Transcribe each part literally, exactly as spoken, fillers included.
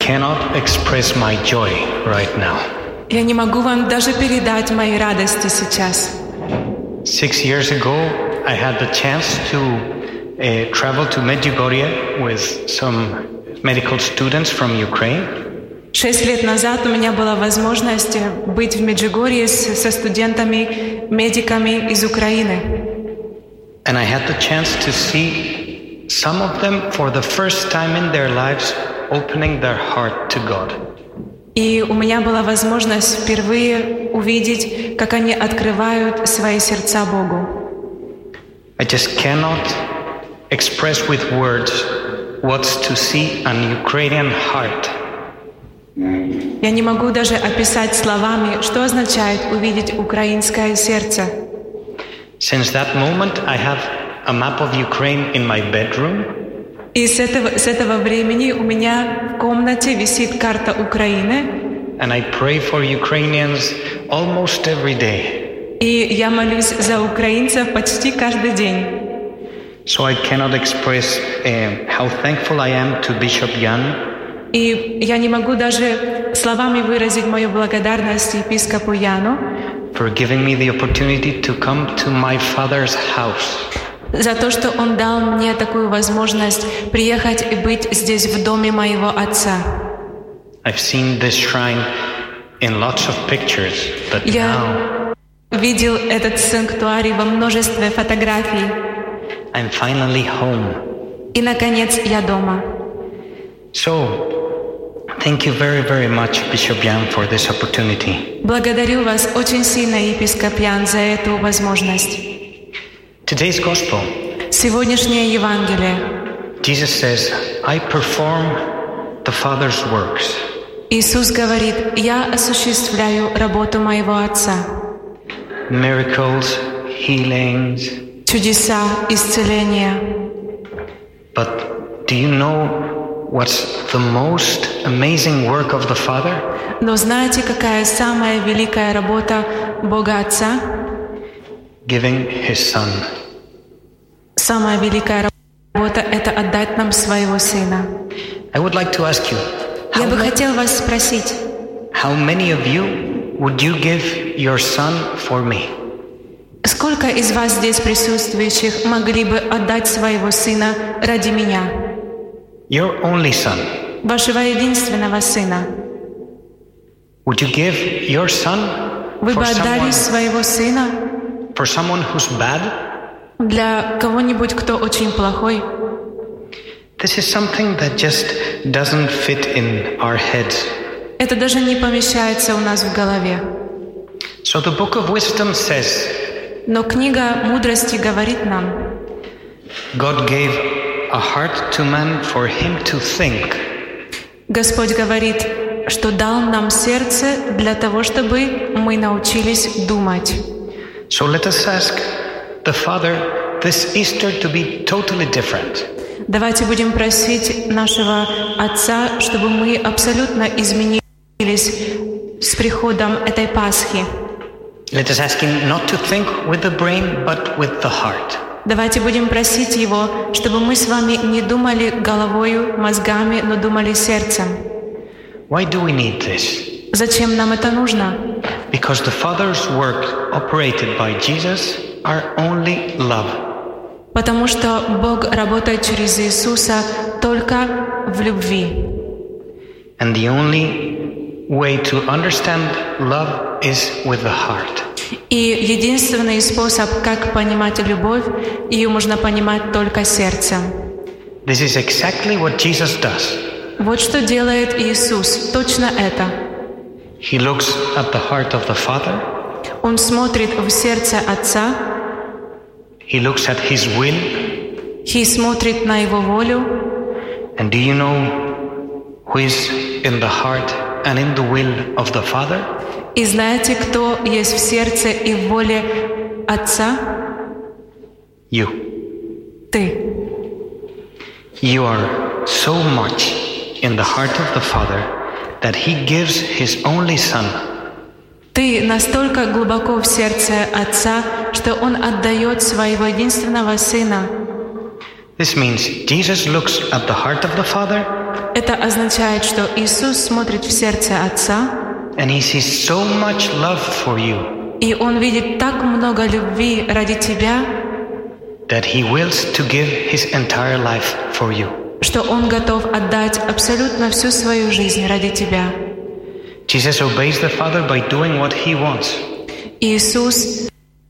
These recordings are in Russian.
cannot express my joy right now. Я не могу вам даже передать моей радости сейчас. Six years ago, I had the chance to uh, travel to Medjugorje with some medical students from Ukraine. Шесть лет назад у меня была возможность быть в Меджигорье со студентами, медиками из Украины. And I had the chance to see some of them for the first time in their lives opening their heart to God. И у меня была возможность впервые увидеть, как они открывают свои сердца Богу. I just cannot express with words what's to see an Ukrainian heart. Я не могу даже описать словами, что означает увидеть украинское сердце. Since that moment, I have a map of Ukraine in my bedroom. И с этого, с этого времени у меня в комнате висит карта Украины. And I pray for Ukrainians almost every day. И я молюсь за украинцев почти каждый день. So I cannot express uh, how thankful I am to Bishop Jan. И я не могу даже словами выразить мою благодарность епископу Яну for giving me the opportunity to come to my father's house. За то, что он дал мне такую возможность приехать и быть здесь в доме моего отца. I've seen this shrine in lots of pictures, but Я now видел этот санктуарий во множестве фотографий. I'm finally home. И наконец я дома. So, thank you very, very much, Bishop Jan, for this opportunity. Благодарю вас очень сильно, епископ Ян, за эту возможность. Today's gospel. Сегодняшнее Евангелие. Jesus says, I perform the Father's works. Иисус говорит: «Я осуществляю работу моего Отца». Miracles, healings. Чудеса, исцеления. But do you know what's the most amazing work of the Father? Но знаете, какая самая великая работа Бога Отца? Giving His Son. Самая великая работа — это отдать нам своего Сына. I would like to ask you, Я бы хотел вас спросить, how many of you would you give your son for me? сколько из вас здесь присутствующих могли бы отдать своего сына ради меня? Your only son. Вашего единственного сына. Would you give your son Вы бы for отдали someone, своего сына for someone who's bad? для кого-нибудь, кто очень плохой? This is something that just doesn't fit in our heads. Это даже не помещается у нас в голове. So the book of wisdom says, Но книга мудрости говорит нам: God gave a heart to man for him to think. Господь говорит, что дал нам сердце для того, чтобы мы научились думать. So let us ask the Father this Easter to be totally different. Давайте будем просить нашего Отца, чтобы мы абсолютно изменились с приходом этой Пасхи. Let us ask him not to think with the brain, but with the heart. Давайте будем просить Его, чтобы мы с вами не думали головою, мозгами, но думали сердцем. Why do we need this? Зачем нам это нужно? Because the Father's work operated by Jesus are only love. Потому что Бог работает через Иисуса только в любви. And the only way to understand love is with the heart. И единственный способ, как понимать любовь, ее можно понимать только сердцем. This is exactly what Jesus does. Вот что делает Иисус, точно это. He looks at the heart of the Father. Он смотрит в сердце Отца. He looks at His will. И смотрит на Его волю. And do you know who is in the heart and in the will of the Father? И знаете, кто есть в сердце и в воле Отца? You. Ты. You are so much in the heart of the Father that He gives His only Son. Ты настолько глубоко в сердце Отца, что Он отдает своего единственного Сына. This means Jesus looks at the heart of the Father. Это означает, что Иисус смотрит в сердце Отца, And he sees so much love for you. и Он видит так много любви ради тебя, That he wills to give his entire life for you. что Он готов отдать абсолютно всю свою жизнь ради тебя. Jesus obeys the Father by doing what he wants. Иисус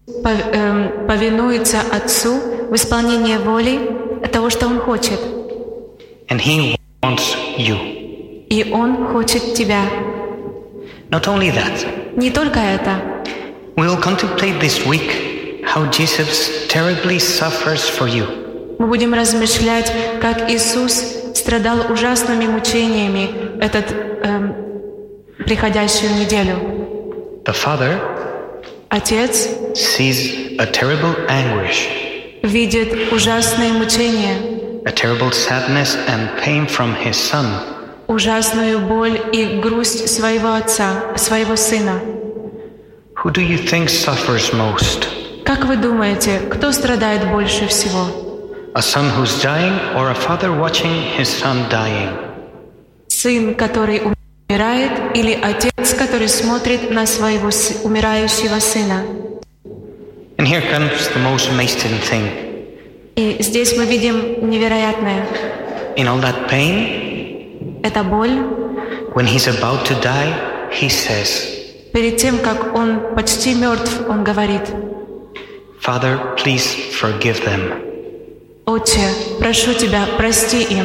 повинуется Отцу в исполнении воли того, что Он хочет. And he wants you. И Он хочет тебя. Not only that, Не только это. we will contemplate this week how Jesus terribly suffers for you. Мы будем размышлять, как Иисус страдал ужасными мучениями этот эм, приходящую неделю. The Father Отец sees a terrible anguish, видит ужасные мучения, a terrible sadness and pain from his Son. ужасную боль и грусть своего Отца, своего Сына. Who do you think suffers most? Как вы думаете, кто страдает больше всего? A son who's dying or a father watching his son dying? Сын, который умирает, или отец, который смотрит на своего с- умирающего сына? And here comes the most amazing thing. И здесь мы видим невероятное. In all that pain, Это боль. when he's about to die, he says, Перед тем, как он почти мертв, он говорит: Father, please forgive them. «Отче, прошу тебя, прости им».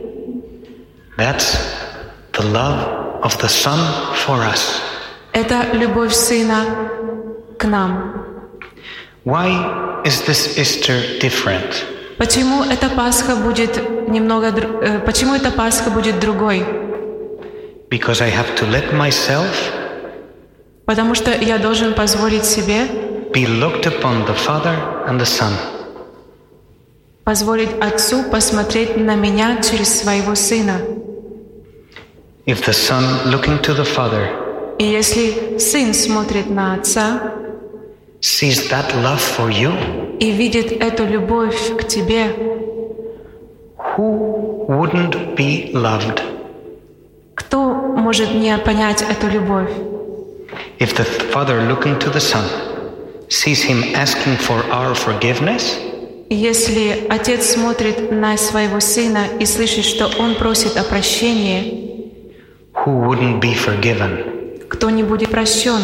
That's the love of the Son for us. Это любовь Сына к нам. Why is this Easter different? Почему эта Пасха будет немного, дру- э, почему эта Пасха будет другой? Because I have to let myself Потому что я должен позволить себе, be looked upon the Father and the Son. позволить Отцу посмотреть на меня через своего Сына. If the Son looking to the Father И если Сын смотрит на Отца sees that love for you, и видит эту любовь к тебе, who wouldn't be loved? кто может не понять эту любовь? If the Father looking to the Son sees him asking for our forgiveness, Если Отец смотрит на своего Сына и слышит, что Он просит о прощении, who wouldn't be forgiven? кто не будет прощен?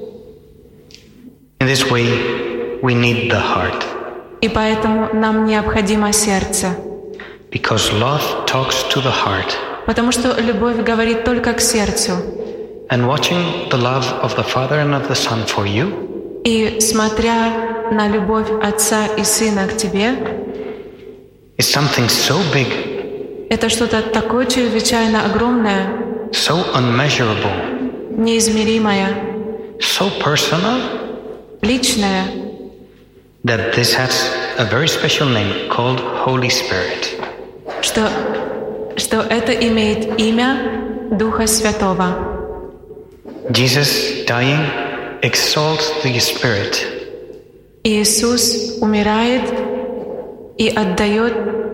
In this way, we need the heart, И поэтому нам необходимо сердце. because love talks to the heart. Потому что любовь говорит только к сердцу. And watching the love of the Father and of the Son for you И смотря на любовь Отца и Сына к тебе, is something so big, это что-то такое чрезвычайно огромное, so unmeasurable, неизмеримое, so personal, личное, that this has a very special name called Holy Spirit. что, что это имеет имя Духа Святого. Jesus dying exalts the Spirit. Иисус умирает и отдает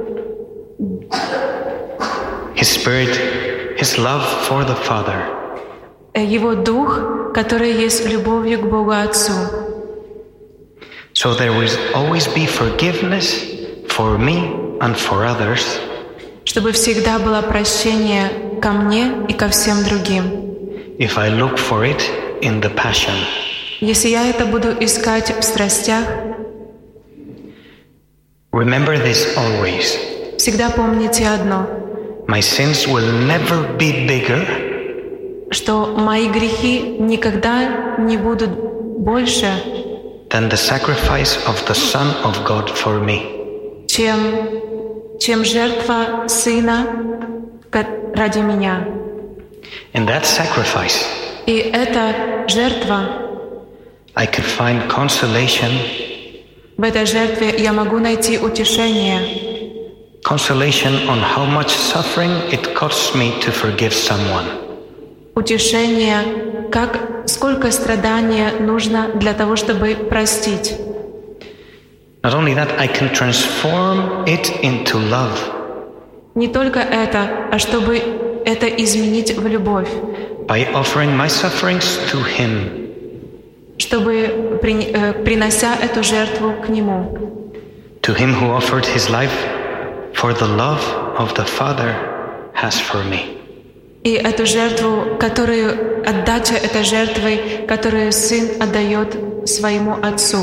His Spirit, His love for the Father. Его Дух, который есть любовью к Богу Отцу. So there will always be forgiveness for me and for others, Чтобы всегда было прощение ко мне и ко всем другим. if I look for it in the Passion. Если я это буду искать в страстях, Remember this always. всегда помните одно, My sins will never be bigger что мои грехи никогда не будут больше, than the sacrifice of the Son of God for me. чем, чем жертва Сына ко- ради меня. In that sacrifice, И эта жертва, I could find consolation, в этой жертве я могу найти утешение. consolation on how much suffering it costs me to forgive someone. Утешение, как, сколько страдания нужно для того, чтобы простить. Not only that, I can transform it into love. Не только это, а чтобы это изменить в любовь. By offering my sufferings to Him. Чтобы, принося эту жертву к Нему. To Him who offered His life for the love of the Father has for me. И эту жертву, которую, отдача этой жертвы, которую Сын отдает своему Отцу.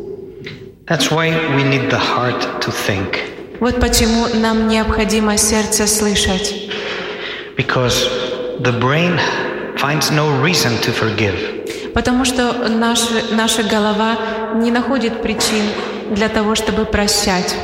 That's why we need the heart to think. Вот почему нам необходимо сердце слышать. Because the brain finds no reason to forgive. Потому что наша, наша голова не находит причин для того, чтобы прощать.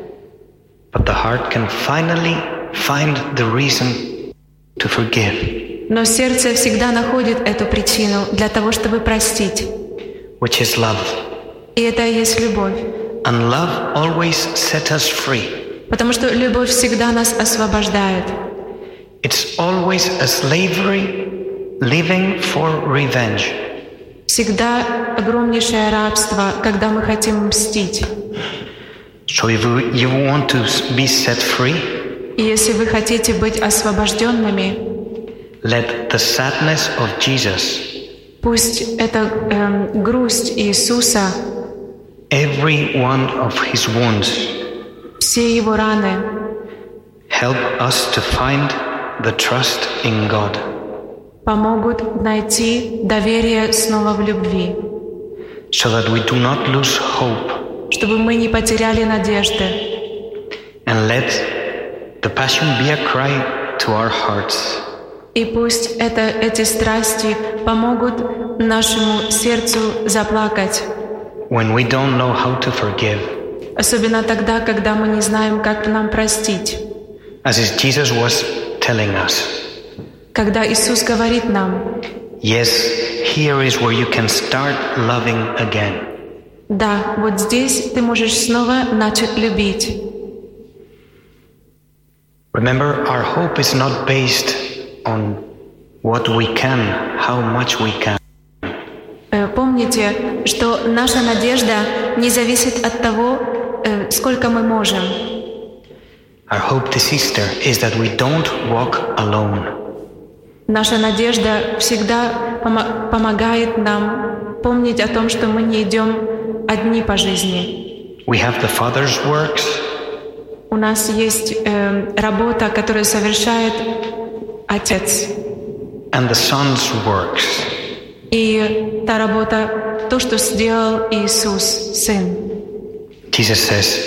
But the heart can finally find the reason to forgive. Но сердце всегда находит эту причину для того, чтобы простить. Which is love. И это и есть любовь. And love always set us free. Потому что любовь всегда нас освобождает. It's always a slavery living for revenge. Всегда огромнейшее рабство, когда мы хотим мстить. So if you want to be set free, и если вы хотите быть освобожденными, let the sadness of Jesus, пусть эта э, грусть Иисуса, every one of His wounds, все Его раны, help us to find the trust in God. Помогут найти доверие снова в любви. So that we do not lose hope. Чтобы мы не потеряли надежды. And let the passion be a cry to our hearts. И пусть это, эти страсти помогут нашему сердцу заплакать. When we don't know how to forgive. Особенно тогда, когда мы не знаем, как нам простить. As Jesus was telling us. Когда Иисус говорит нам: Yes, here is where you can start loving again. Да, вот здесь ты можешь снова начать любить. Remember, our hope is not based on what we can, how much we can. Помните, что наша надежда не зависит от того, сколько мы можем. Our hope this Easter is that we don't walk alone. Наша надежда всегда пом- помогает нам помнить о том, что мы не идем одни по жизни. We have the Father's works. У нас есть э, работа, которую совершает Отец. And the Son's works. И та работа, то, что сделал Иисус, Сын. Jesus says,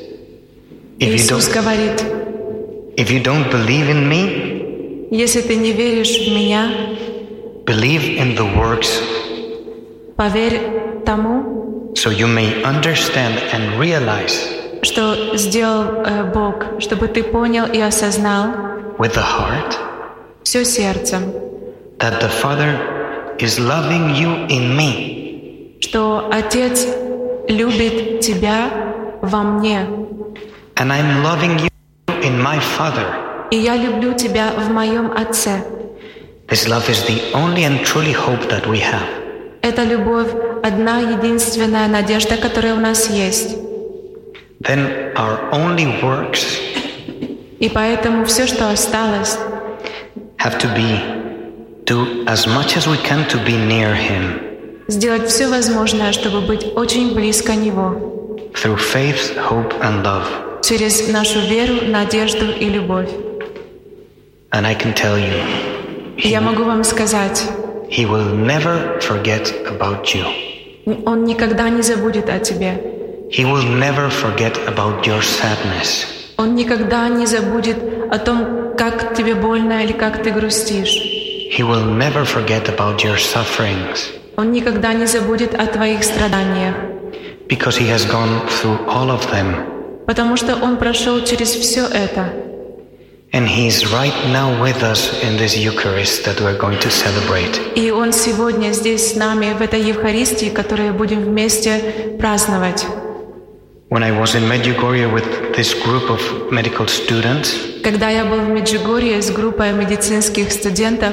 if Иисус you don't, говорит: if you don't believe in me, если ты не веришь в Меня, believe in the works, поверь тому, so you may understand and realize, что сделал э, Бог, чтобы ты понял и осознал with the heart, все сердцем, that the Father is loving you in me, что Отец любит тебя во мне, and I'm loving you in my Father. И я люблю тебя в моем Отце. This love is the only and truly hope that we have. Это любовь — одна единственная надежда, которая у нас есть. Then our only works И поэтому все, что осталось, have to be do as much as we can to be near Him. Сделать все возможное, чтобы быть очень близко Него. Through faith, hope, and love. Через нашу веру, надежду и любовь. And I can tell you, И я могу вам сказать, He will never forget about you. Он никогда не забудет о тебе. He will never forget about your sadness. Он никогда не забудет о том, как тебе больно или как ты грустишь. He will never forget about your sufferings. Он никогда не забудет о твоих страданиях. Because He has gone through all of them. Потому что Он прошел через все это. And He is right now with us in this Eucharist that we're going to celebrate. И Он сегодня здесь с нами, в этой Евхаристии, которую будем вместе праздновать. When I was in Medjugorje with this group of medical students, Когда я был в Меджигорье с группой медицинских студентов,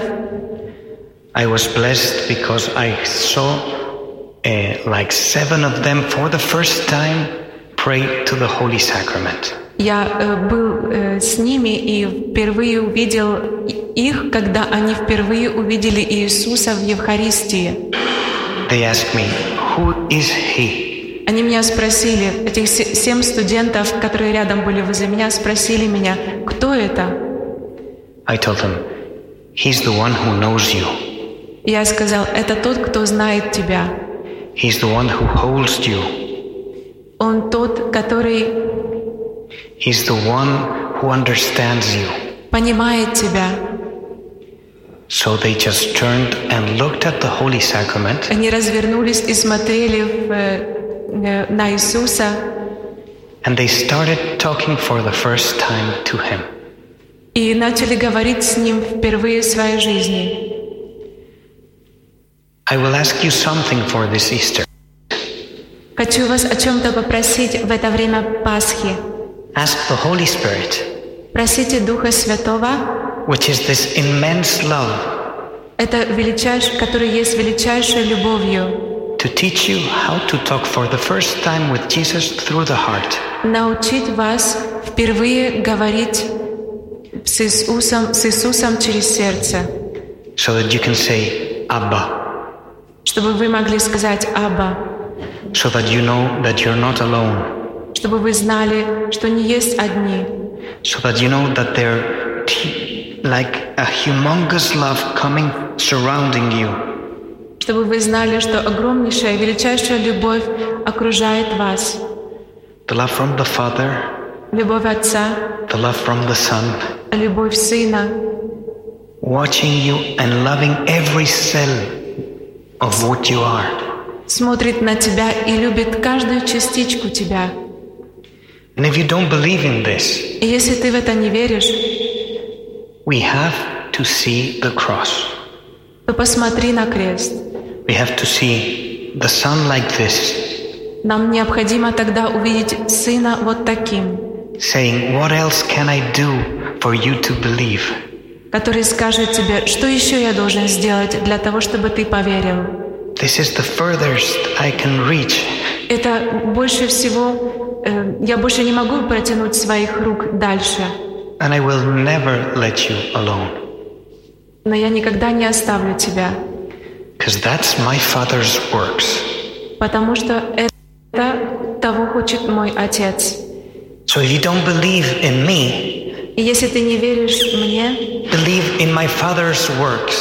I was blessed because I saw uh, like seven of them for the first time pray to the Holy Sacrament. Я э, был э, с ними и впервые увидел их, когда они впервые увидели Иисуса в Евхаристии. They asked me, who is he? Они меня спросили, этих семь студентов, которые рядом были возле меня, спросили меня, кто это? I told them, he's the one who knows you. Я сказал, это тот, кто знает тебя. He's the one who holds you. Он тот, который He's the one who understands you. понимает тебя. So they just turned and looked at the Holy Sacrament. Они развернулись и смотрели в, э, на Иисуса. And they started talking for the first time to him. И начали говорить с ним впервые в своей жизни. I will ask you something for this Easter. Хочу вас о чем-то попросить в это время Пасхи. Ask the Holy Spirit, Просите Духа Святого, which is this immense love, это величайшее, который есть величайшей любовью, to teach you how to talk for the first time with Jesus through the heart. научить вас впервые говорить с Иисусом, с Иисусом через сердце, So that you can say, Abba. чтобы вы могли сказать «Абба», So that you know that you're not alone. чтобы вы знали, что не есть одни, So that you know that they're t- like a humongous love coming, surrounding you. чтобы вы знали, что огромнейшая, величайшая любовь окружает вас. The love from the Father, Любовь Отца, the love from the Son, любовь Сына, watching you and loving every cell of what you are. смотрит на тебя и любит каждую частичку тебя. And if you don't believe in this, И если ты в это не веришь, we have to see the cross. то посмотри на крест. We have to see the Son like this, Нам необходимо тогда увидеть Сына вот таким, saying, what else can I do for you to believe? который скажет тебе, что еще я должен сделать для того, чтобы ты поверил. This is the furthest I can reach. Это больше всего, э, я больше не могу протянуть своих рук дальше, And I will never let you alone. но я никогда не оставлю тебя, Because that's my Father's works. потому что это того хочет мой Отец. So if you don't believe in me, И если ты не веришь мне, believe in my Father's works.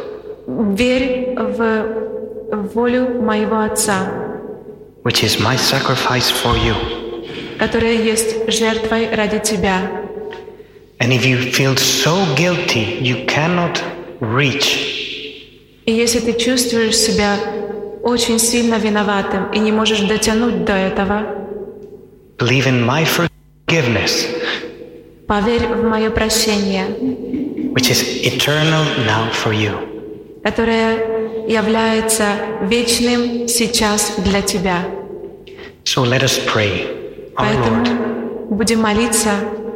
верь в волю моего Отца, Which is my sacrifice for you. которая есть жертвой ради тебя. And if you feel so guilty, you cannot reach, И если ты чувствуешь себя очень сильно виноватым и не можешь дотянуть до этого, believe in my forgiveness, поверь в мое прощение, which is eternal now for you. которое является вечным сейчас для тебя. So let us pray, our Lord, Поэтому будем молиться,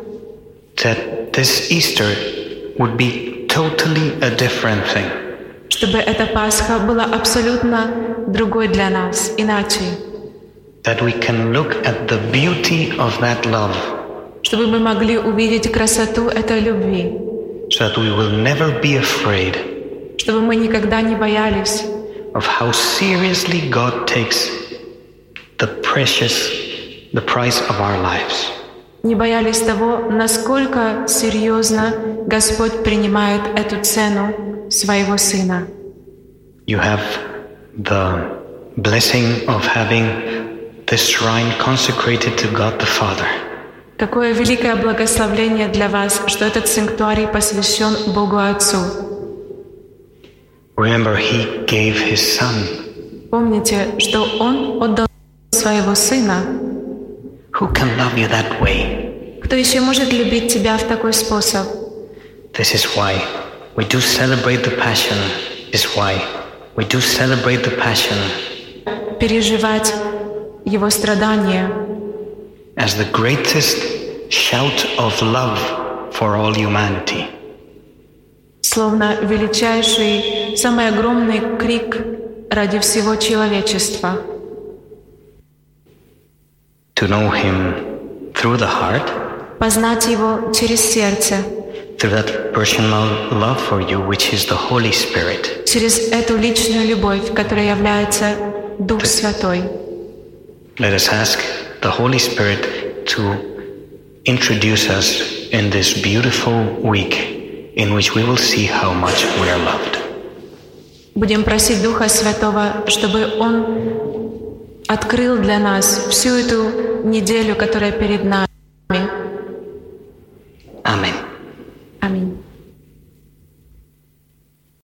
that this Easter would be totally a different thing. чтобы эта Пасха была абсолютно другой для нас, иначе. That we can look at the beauty of that love, Чтобы мы могли увидеть красоту этой любви, so that we will never be afraid чтобы мы никогда не боялись, of how seriously God takes the precious, the price of our lives. не боялись того, насколько серьезно Господь принимает эту цену своего Сына. You have the blessing of having this shrine consecrated to God the Father. Какое великое благословение для вас, что этот санктуарий посвящен Богу Отцу. Remember, He gave His Son, Помните, что Он отдал своего Сына. who can love you that way. Кто еще может любить тебя в такой способ? This is why we do celebrate the Passion. This is why we do celebrate the Passion Переживать Его страдания as the greatest shout of love for all humanity. словно величайший, самый огромный крик ради всего человечества. to know Him through the heart, познать Его через сердце, through that personal love for you, which is the Holy Spirit. через эту личную любовь, которая является Дух Святой. Let us ask the Holy Spirit to introduce us in this beautiful week in which we will see how much we are loved. Будем просить Духа Святого, чтобы Он открыл для нас всю эту неделю, которая перед нами.